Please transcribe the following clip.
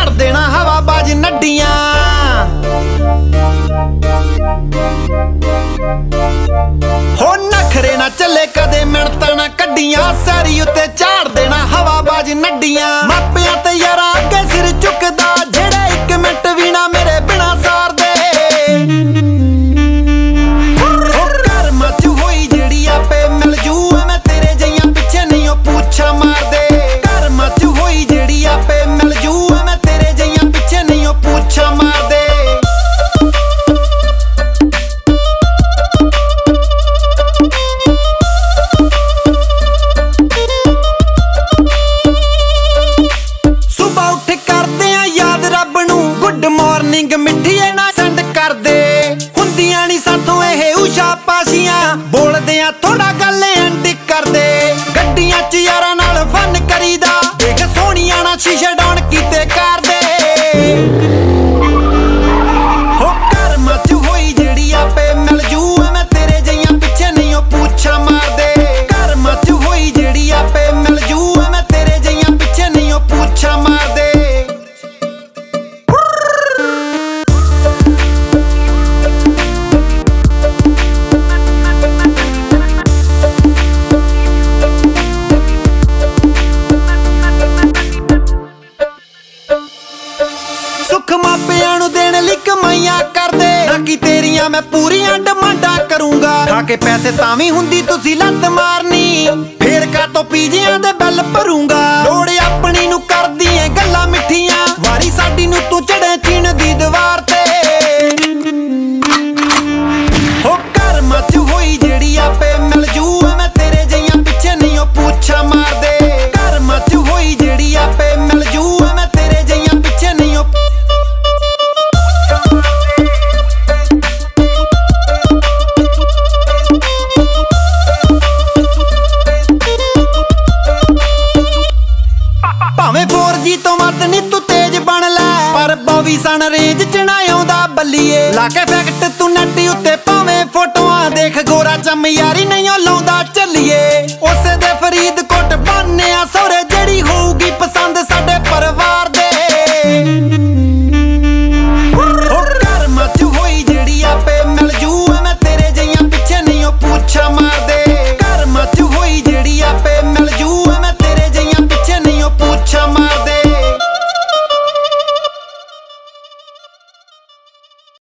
ਝਾੜ ਦੇਣਾ ਹਵਾਬਾਜ਼ ਨੱਡੀਆਂ। ਹੋ ਨਖਰੇ ਨਾ ਚੱਲੇ ਕਦੇ ਮਿਹਨਤਾਂ ਨਾ ਕੱਢੀਆਂ, ਸੈਰੀ ਉੱਤੇ ਝਾੜ ਦੇਣਾ ਹਵਾਬਾਜ਼ ਨੱਡੀਆਂ। ਮਾਪਿਆਂ ਤੇ ਯਾਰਾਂ ਅੱਗੇ ਸਿਰ ਝੁਕਦਾ, ਜਿਹੜੇ ਇੱਕ ਮਿੰਟ ਵੀ ਨਾ ਮੇਰੇ ਬਿਨਾ ਸਾਰਦੇ। ਉਹ ਘਰ ਮੱਚ ਹੋਈ ਜਿਹੜੀ ਆਪੇ ਮਿਲ ਜੂ, ਮੈਂ ਤੇਰੇ ਜਿਹੀਆਂ ਪਿੱਛੇ ਨਹੀਂ ਉਹ ਪੁੱਛਾਂ ਮਾਰਦੇ। ਘਰ ਮੱਚ ਹੋਈ ਜਿਹੜੀ ਆਪੇ ਮਿਲ ਜੂ, ਮੈਂ ਤੇਰੇ ਜਿਹੀਆਂ ਪਿੱਛੇ ਨਹੀਂ ਉਹ ਪੁੱਛਾਂ ਮਾਰਦੇ। ਗੁੱਡ ਮਾਰਨਿੰਗ ਮਿੱਠੀਏ ਨਾ ਸੈਂਡ ਕਰਦੇ, ਹੁੰਦੀਆਂ ਨੀ ਸਾਥੋਂ ਇਹ ਉਸ਼ਾ ਪਾਸ਼ੀਆਂ, ਬੋਲਦੇ ਆ ਥੋੜਾ ਗੱਲ ਐਂਡ ਕਰਦੇ। ਗੱਡੀਆਂ 'ਚ ਯਾਰਾਂ ਨਾਲ ਫਨ ਕਰੀਦਾ, ਦੇਖ ਸੋਹਣੀਆਂ ਨਾ ਸ਼ੀਸ਼ੇ ਡਾਊਨ ਕੀਤੇ ਕਰਦੇ। ਹੋ ਘਰ ਮੱਚ ਹੋਈ ਜਿਹੜੀ ਆਪੇ ਮਿਲ ਜੂ, ਮੈਂ ਤੇਰੇ ਜਿਹੀਆਂ ਪਿੱਛੇ ਨਹੀਂ ਉਹ ਪੁੱਛਾਂ ਮਾਰਦੇ। ਘਰ ਮੱਚ ਹੋਈ ਜਿਹੜੀ ਆਪੇ ਮਿਲ ਜੂ, ਮੈਂ ਤੇਰੇ ਜਿਹੀਆਂ ਪਿੱਛੇ ਨਹੀਂ ਉਹ ਪੁੱਛਾਂ ਮਾਰਦੇ। ਸੁੱਖ ਮਾਪਿਆਂ ਨੂੰ ਦੇਣ ਲਈ ਕਮਾਈਆਂ ਕਰਦੇ, ਨਾ ਕਿ ਤੇਰੀਆਂ ਮੈਂ ਪੂਰੀਆਂ ਡਿਮਾਂਡਾਂ ਕਰੂੰਗਾ। ਖਾ ਕੇ ਪੈਸੇ ਤਾਂ ਵੀ ਹੁੰਦੀ ਤੁਸੀਂ ਲੱਤ ਮਾਰਨੀ, ਫੇਰ ਕਾਤੋਂ ਪੀਜਿਆਂ ਦੇ ਬਿੱਲ ਭਰੂੰਗਾ। ਲੋੜ ਆਪਣੀ ਨੂੰ ਕਰਦੀ ਏ ਗੱਲਾਂ ਮਿੱਠੀਆਂ, ਵਾਰੀ ਸਾਡੀ ਨੂੰ ਤੂੰ ਚੜੇ ਚੀਨ ਦੀ ਦੀਵਾਰ ਤੇ। ਹੋ ਘਰ ਮੱਚ ਹੋਈ ਜਿਹੜੀ ਆਪੇ ਮਿਲ ਜੂ, ਮੈਂ ਤੇਰੇ ਜਿਹੀਆਂ ਪਿੱਛੇ ਨਹੀਂ ਉਹ ਪੁੱਛਾਂ ਮਾਰਦੇ। ਘਰ ਮੱਚ ਹੋਈ ਜਿਹੜੀ ਆਪੇ ਮਿਲ ਜੂ, ਮੈਂ ਤੇਰੇ ਜਿਹੀਆਂ ਪਿੱਛੇ ਨਹੀਂ ਉਹ। ਭਾਵੇਂ 4G ਤੋਂ ਵੱਧ ਨੀ ਤੂੰ ਤੇਜ਼ ਬਣ ਲੈ, ਪਰ 22 ਸਨ ਰੇਂਜ ਚ ਨਾ ਆਉਂਦਾ ਬੱਲੀਏ। ਲਾ ਕੇ ਫੈਕਟ ਤੂੰ ਨੈਟ ਉੱਤੇ ਭਾਵੇਂ ਫੋਟੋਆਂ ਦੇਖ, ਗੋਰਾ ਚਮ ਯਾਰੀ ਨਹੀਂ ਉਹ ਲਾਉਂਦਾ।